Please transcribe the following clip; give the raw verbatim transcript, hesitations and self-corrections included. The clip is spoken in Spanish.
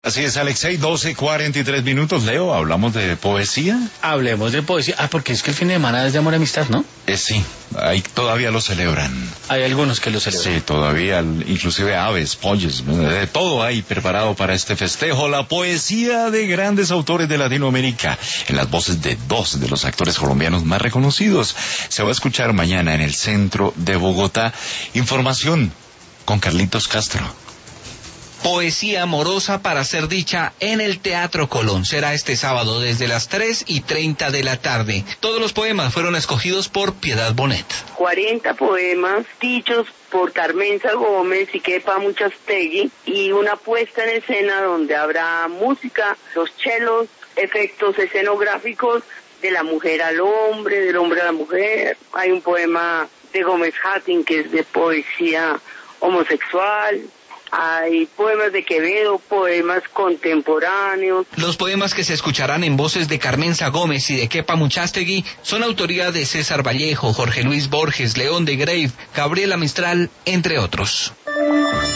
Así es, Alexei, doce cuarenta y tres minutos. Leo, ¿hablamos de poesía? Hablemos de poesía. Ah, porque es que el fin de semana es de amor y amistad, ¿no? Eh, sí, ahí todavía lo celebran. Hay algunos que lo celebran. Sí, todavía, inclusive aves, pollos, de todo hay preparado para este festejo. La poesía de grandes autores de Latinoamérica, en las voces de dos de los actores colombianos más reconocidos. Se va a escuchar mañana en el centro de Bogotá. Información con Carlitos Castro. Poesía amorosa para ser dicha en el Teatro Colón. Será este sábado desde las tres y treinta de la tarde. Todos los poemas fueron escogidos por Piedad Bonet. cuarenta poemas dichos por Carmenza Gómez y Kepa Muchastegui, y una puesta en escena donde habrá música, los chelos, efectos escenográficos de la mujer al hombre, del hombre a la mujer. Hay un poema de Gómez Hattin que es de poesía homosexual. Hay poemas de Quevedo, poemas contemporáneos. Los poemas que se escucharán en voces de Carmenza Gómez y de Kepa Muchastegui son autoría de César Vallejo, Jorge Luis Borges, León de Grave, Gabriela Mistral, entre otros.